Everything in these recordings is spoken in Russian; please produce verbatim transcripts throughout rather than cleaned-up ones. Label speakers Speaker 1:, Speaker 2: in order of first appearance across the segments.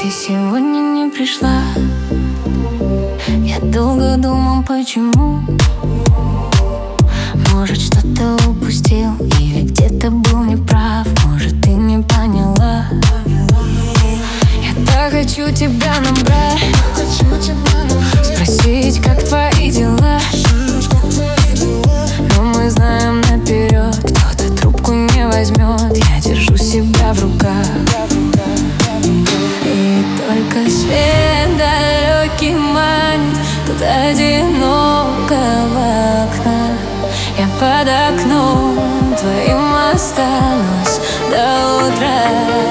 Speaker 1: Ты сегодня не пришла. Я долго думал, почему. Может, что-то упустил или где-то был неправ. Может, ты не поняла. Я так хочу тебя набрать, спросить, как твои дела. Но мы знаем наперед, кто-то трубку не возьмет. Я держу себя в руках. И только свет далекий манит тут одинокого окна. Я под окном твоим останусь до утра.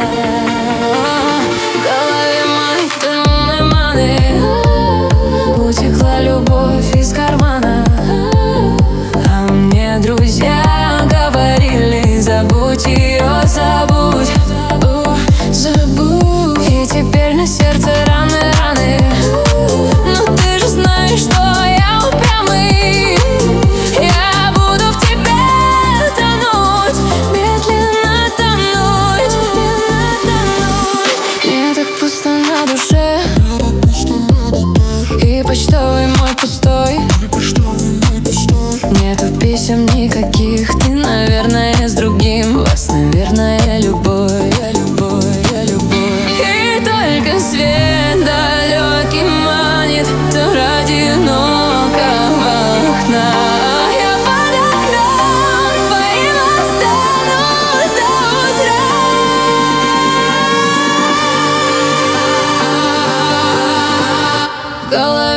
Speaker 1: В голове моей туманы, утекла любовь из кармана. А мне друзья говорили: забудь ее, забудь, забудь. И теперь на сердце раны, раны. Но ты же знаешь, что я упрямый. Я буду в тебе тонуть, медленно тонуть, медленно тонуть. Мне так пусто на душе, и почтовый мой пустой. Нету писем никаких. Ты, наверное, с другим. Вас, наверное, любовь, я любовь, я любовь. И только свет далекий манит до одинокого окна. Я под окном твоим останусь до утра. В голове